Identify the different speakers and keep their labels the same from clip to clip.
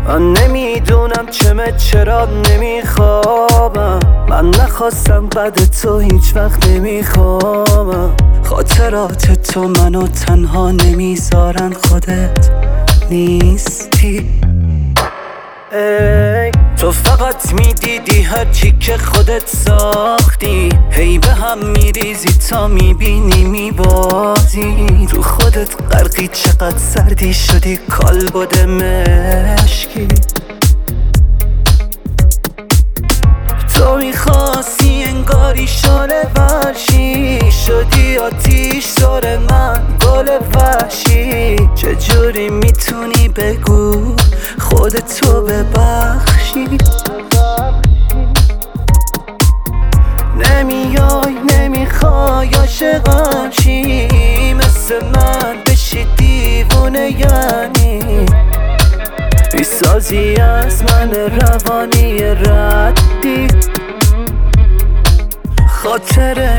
Speaker 1: من نمیدونم چرا نمیخوابم. من نخواستم بعد تو هیچ وقت نمیخوابم. خاطرات تو منو تنها نمیذارن، خودت نیستی. ای تو فقط میدیدی هرچی که خودت ساختی، هی به هم میریزی تا میبینی میبازی. رو خودت غرقی، چقدر سردی شدی کالبد مشکی. تو میخواستی انگاری شاله ورشی، شدی آتیش زار من گل وحشی. چجوری میتونی بگو خودتو ببخشی؟ نمیای نمیخوای عاشقم چی؟ مثل من بشی دیوونه یعنی؟ میسازی از من روانی ردی، خاطره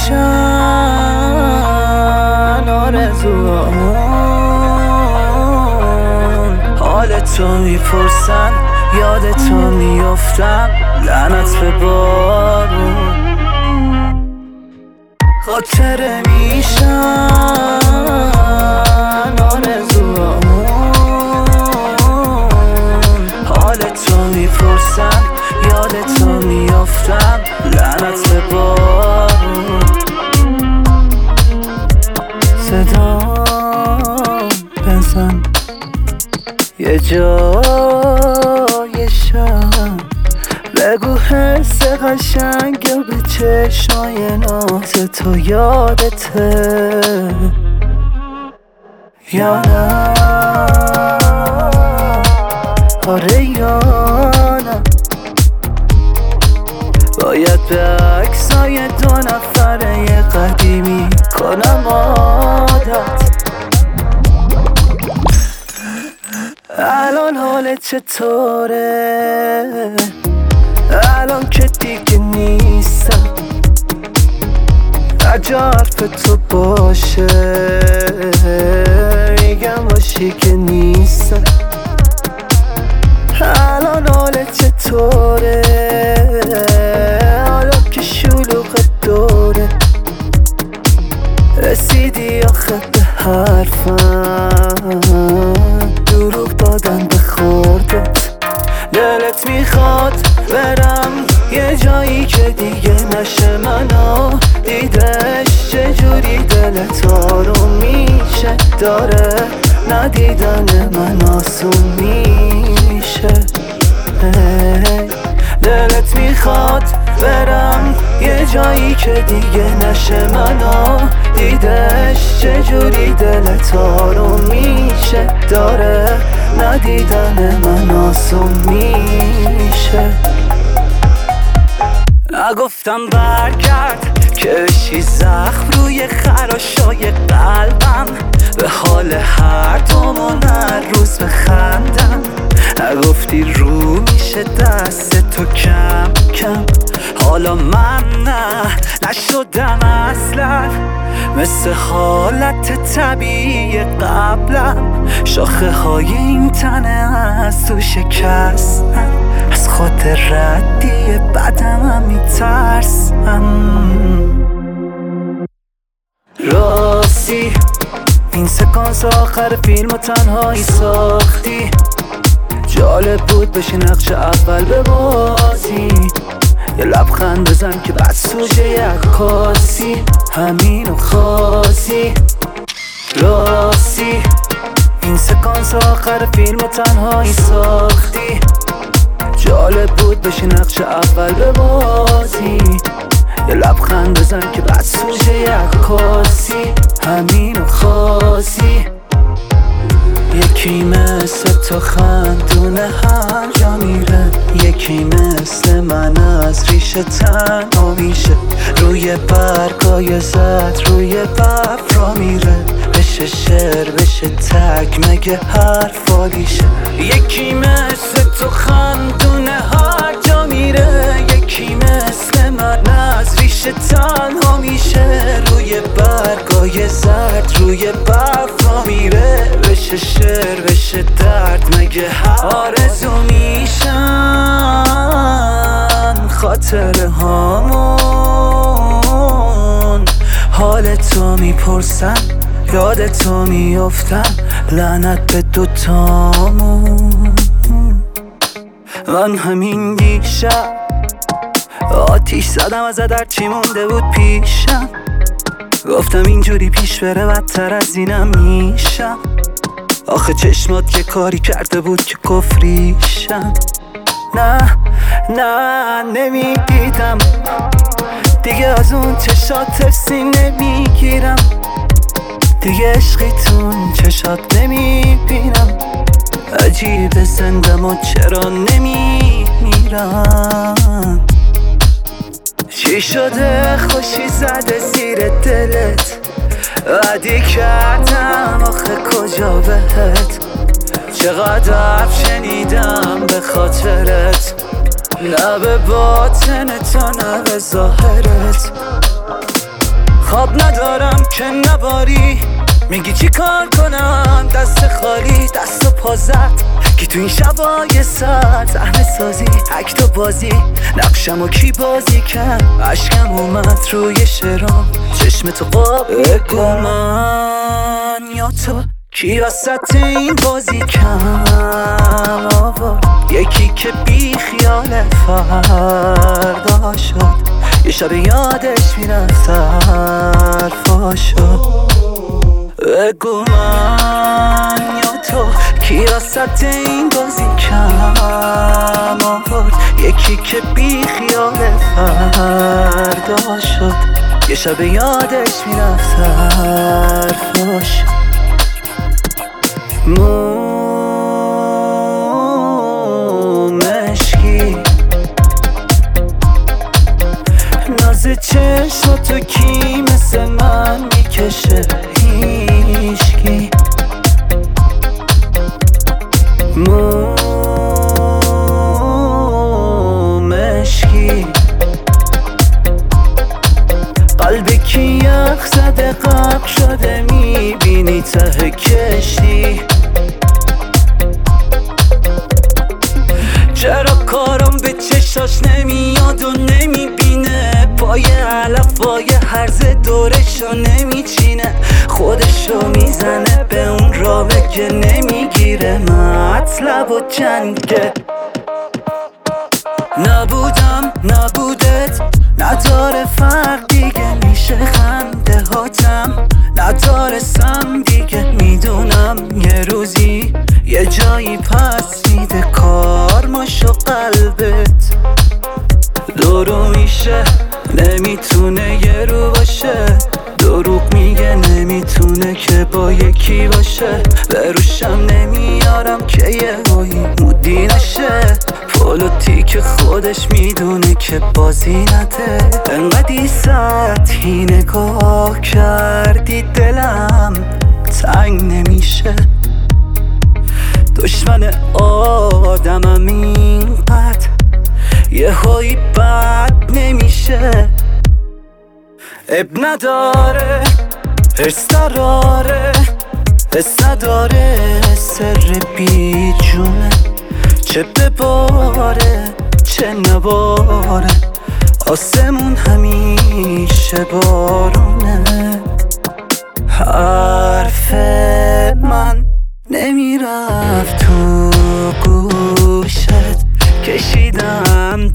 Speaker 1: میشن آرزوام. حال تو میپرسن، یاد تو میافتم، لعنت به بارون. خاطره میشن آرزوام. حال تو میپرسن، یاد تو میافتم، لعنت به بارون. صدا بزن یه جای شب، بگو حس قشنگ به چشمای ناز تو یادته یا نه؟ آره یا نه؟ باید به عکسای دو نفره قدیمی کنم عادت. الان حالت چطوره؟ الان که دیگه نیستم، اگه حرف تو باشه میگم باشی که نیستم. الان حالت چطوره؟ حالا که شلوغ دوره، رسیدی آخه به حرفم، دروغ دادن به خوردت. دلت میخواد برم یه جایی که دیگه نشه منو دیدش، چجوری دلت آروم میشه؟ داره ندیدن من آسون میشه. دلت میخواد برم یه جایی که دیگه نشه منو دیدش، چجوری دلت آروم میشه؟ داره ندیدن من آسون میشه. نگفتم برگرد که بشی زخم روی خراشای قلبم، به حال هر دومون هر روز بخندم. نگفتی رو میشه دست تو کم کم، حالا من نشدم اصلا مثل حالت طبیعی قبلم. شاخه های این تنه از تو شکستم، از خود ردی بدم میترسم. راستی این سکانس آخر فیلم تنهایی ساختی، جالب بود بشی نقش اول ببازی. یه لبخند بزن که بعد سوژه یک کاسی، همینو خاصی. راستی این سکانس آخر فیلم تنهایی ساختی، جالب بود بشی نقش اول ببازی. یه لبخند بزن که بعد سوژه یک کاسی، همینو خاصی. یکی مثل تو خندونه هر جا میره، یکی مثل من از ریشه تنها میشه. روی برگای زد روی برف را میره، بشه شعر بشه تک مگه حرفالیشه. یکی مثل تو خندونه هر جا میره، یکی مثل من از ریشه تنها میشه. روی برگای زد روی برف را میره، بشه شعر بشه درد مگه آرزو خاطره هامون. حال تو میپرسم، یاد تو میافتم، لعنت به دوتامون. من همین دیشب آتیش زدم از در چی مونده بود پیشم. گفتم اینجوری پیش بره بدتر از اینم میشم. آخه چشمات که کاری کرده بود که کفریشم. نه نمیدیدم دیگه از اون چشات ترسی نمیگیرم. دیگه عشقی تون چشات نمیبینم. عجیب زندم و چرا نمیمیرم. چی شده خوشی زده زیر دلت؟ عادی کردم آخه کجا بهت؟ چقدر شنیدم به خاطرت، نه به باطن تو نه به ظاهرت. خواب ندارم که نباری، میگی چی کار کنم دست خالی دست و پا زد. کی تو این شبای سر صحنه سازی اکت و بازی، نقشمو کی بازی کرد؟ عشقم اومد روی شعرام، چشم تو بگو من یا تو کی وسط این بازی کم آورد؟ یکی که بی خیال فردا شد، یه شب یادش میرفت حرفاشو. بگو من یا تو کی وسط این بازی کم آورد؟ یکی که بی خیال فردا شد، یه شب یادش میرفت حرفاشو. مشکی ناز چشماتو کی مثل من میکشه؟ هیشکی مشکی قلبی که یخ زده غرق شده، میبینی ته کشتی. چرا کارم به چشاش نمیاد و نمیبینه؟ پای علفای هرز دورشو نمیچینه، خودشو میزنه به اون رابه که نمیگیره مطلب و جنگه. نبودم نبودت نداره فرق دیگه، میشه خنده هاتم ندارستم دیگه. میدونم یه روزی یه جایی پس میده کارماشو قلبت. دورو میشه نمیتونه یه رو باشه، دروغ میگه نمیتونه که با یکی باشه. به روشم نمیارم که یه هایی مودی نشه، پولوتی که خودش میدونه که بازی نده. انقدی سطحی نگاه کردی دلم تنگ نمیشه. دشمن آدمم اینقدر یه هایی بد نمیشه. اب نداره حرص نداره، حس نداره، سر بی جونه. چه بباره چه نباره، آسمون همیشه بارونه. حرف من نمیرفت تو گوشت، کشیدم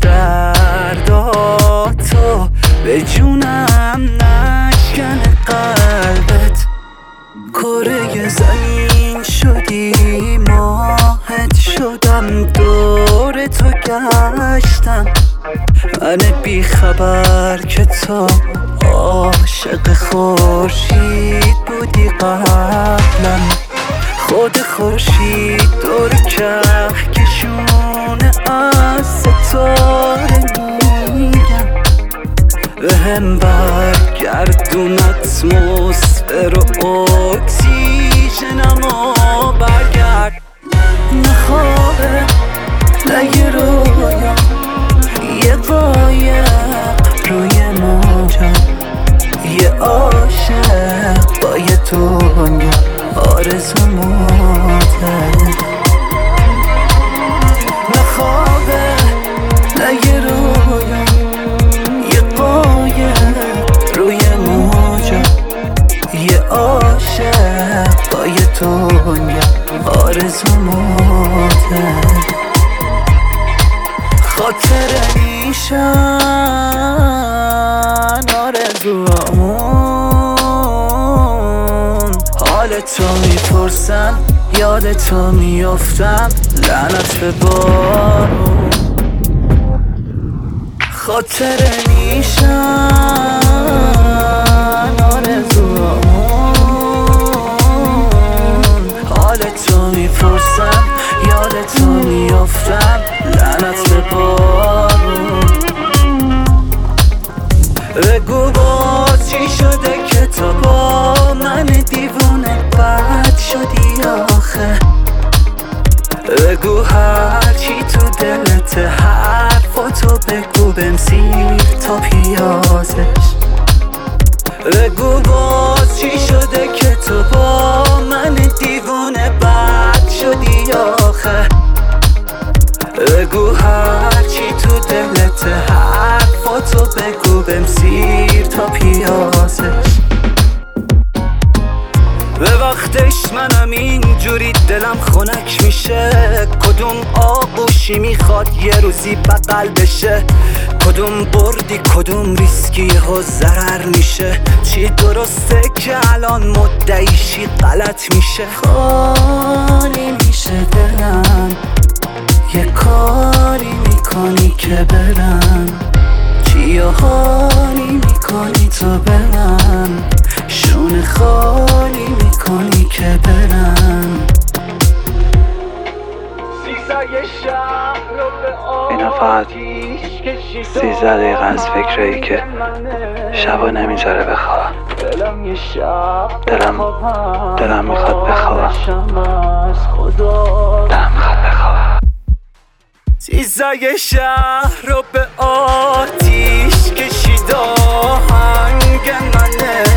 Speaker 1: درداتو به جونم نشکن قلبت. کره زمین شدی ماهت شدم، دور تو گشتم. من بی خبر که تو عاشق خورشید بودی قبلا. خود خورشید دور کهکشونه از ستاره میگم. بهم برگردون اتمسفر و اکسیژنمو برگرد. نه خوابه نه یه رویا، یه قایق روی موجا، یه عاشق با یه دنیا آرزو موته. نه خوابه نه یه رویا، میشن آرزوامون. حال تو میپرسن یاد تو میافتم، لعنت به بارون. خاطره میشن آرزوامون. حال تو میپرسن یاد تو میافتم، لعنت به بارون. بگو باز چی شده که تو با من دیوونه بد شدی آخه. بگو هرچی تو دلت حرفاتو بگو بمسیر تا پیازش. بگو باز چی شده که تو با من دیوونه بد شدی آخه. بگو هرچی تو دلت حرفاتو بگو بمسیر تا پیازش. به وقتش منم اینجوری دلم خنک میشه. کدوم آغوشی میخواد یه روزی بغل بشه. کدوم بردی کدوم ریسکی ها ضرر میشه. چی درسته که الان مدعیشی غلط میشه. خالی میشه دلم، یه کاری میکنی که برم. چی حالی میکنی تو برم، شونه خالی میکنی که برم.
Speaker 2: اینا فقط 13 دقیقه از فکرایی که شبا نمیذاره بخوابم. دلم میخواد بخوابم.
Speaker 1: چیزای شهر رو به آتیش کشید. آهنگ منه